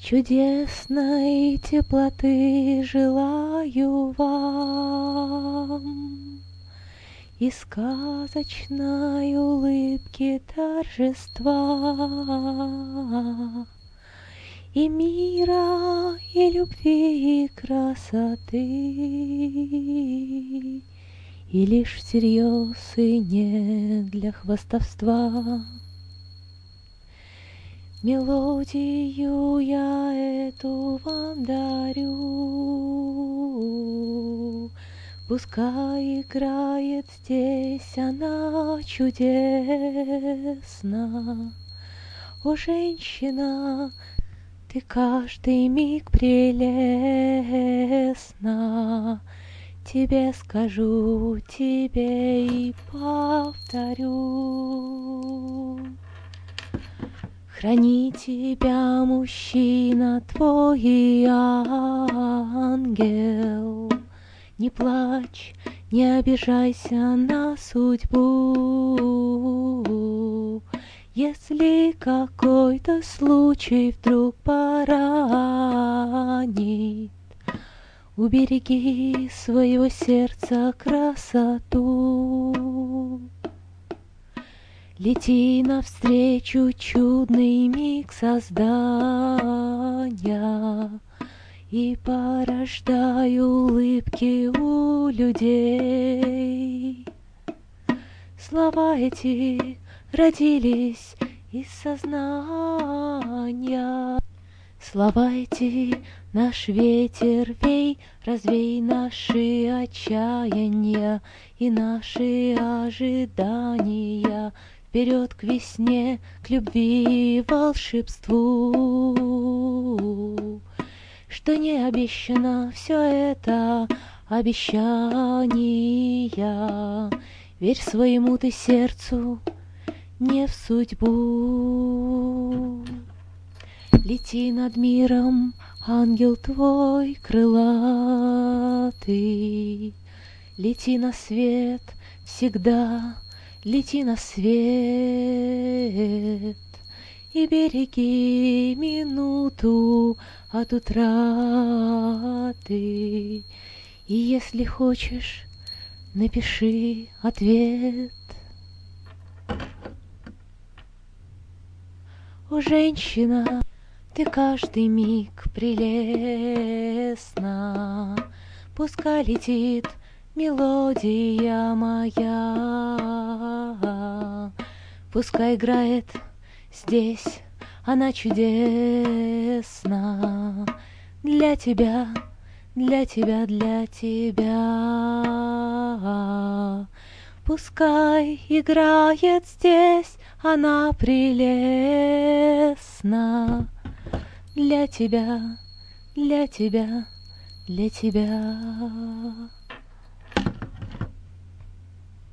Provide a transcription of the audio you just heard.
Чудесной теплоты желаю вам и сказочной улыбки торжества, и мира, и любви, и красоты, и лишь всерьез и не для хвастовства. Мелодию я эту вам дарю, пускай играет здесь она чудесно. О, женщина, ты каждый миг прелестна. Тебе скажу, тебе и повторю. Храни тебя, мужчина, твой ангел. Не плачь, не обижайся на судьбу. Если какой-то случай вдруг поранит, убереги своего сердца красоту. Лети навстречу чудный миг создания и порождай улыбки у людей. Слова эти родились из сознания. Слова эти наш ветер вей, развей наши отчаяния и наши ожидания. Вперед к весне, к любви и волшебству. Что не обещано, все это обещания. Верь своему ты сердцу, не в судьбу. Лети над миром, ангел твой крылатый. Лети на свет всегда, лети на свет. И береги минуту от утраты. И если хочешь, напиши ответ. О, женщина, ты каждый миг прелестна. Пускай летит мелодия моя, пускай играет здесь она чудесна. Для тебя, для тебя, для тебя. Пускай играет здесь она прелестна. Для тебя, для тебя, для тебя.